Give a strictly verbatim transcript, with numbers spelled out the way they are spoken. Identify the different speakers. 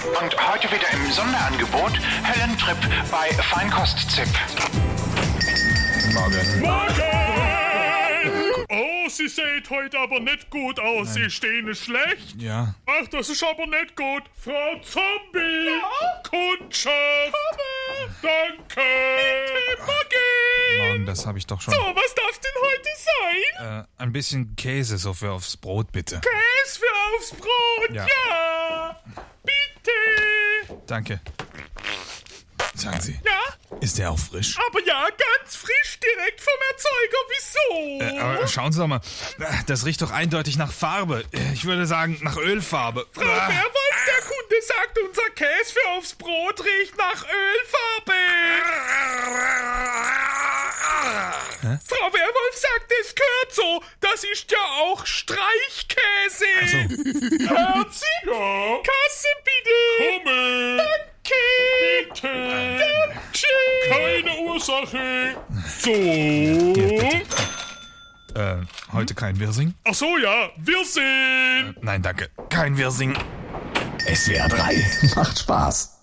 Speaker 1: Und heute wieder im Sonderangebot Höllentrip bei Feinkost-Zip.
Speaker 2: Morgen.
Speaker 3: Morgen! Oh, Sie seht heute aber nicht gut aus. Sie stehen schlecht.
Speaker 2: Ja.
Speaker 3: Ach, das ist aber nicht gut. Frau Zombie! Ja? Kundschaft! Komme! Danke! Bitte, morgen!
Speaker 2: Morgen, das habe ich doch schon.
Speaker 3: So, was darf's denn heute sein?
Speaker 2: Äh, ein bisschen Käse so für aufs Brot, bitte.
Speaker 3: Käse für aufs Brot,
Speaker 2: Ja.
Speaker 3: ja! Bitte!
Speaker 2: Danke. Sagen Sie,
Speaker 3: Ja?
Speaker 2: ist der auch frisch?
Speaker 3: Aber ja, ganz frisch, direkt vom Erzeuger. Wieso?
Speaker 2: Äh, aber schauen Sie doch mal, das riecht doch eindeutig nach Farbe. Ich würde sagen, nach Ölfarbe.
Speaker 3: Frau Werwolf, der Kunde sagt, unser Käse für aufs Brot riecht nach Ölfarbe.
Speaker 2: Hä?
Speaker 3: Frau Werwolf sagt, es gehört so. Das ist ja auch Streichkäse.
Speaker 2: Ach so.
Speaker 3: Herzi? Ja? Kasse bitte. Komme. Danke. Bitte. Danke. Keine Ursache. So.
Speaker 2: Hier, bitte. Äh, heute kein Wirsing?
Speaker 3: Ach so, ja. Wir sind.
Speaker 2: Nein, danke. Kein Wirsing.
Speaker 4: S W R drei macht Spaß.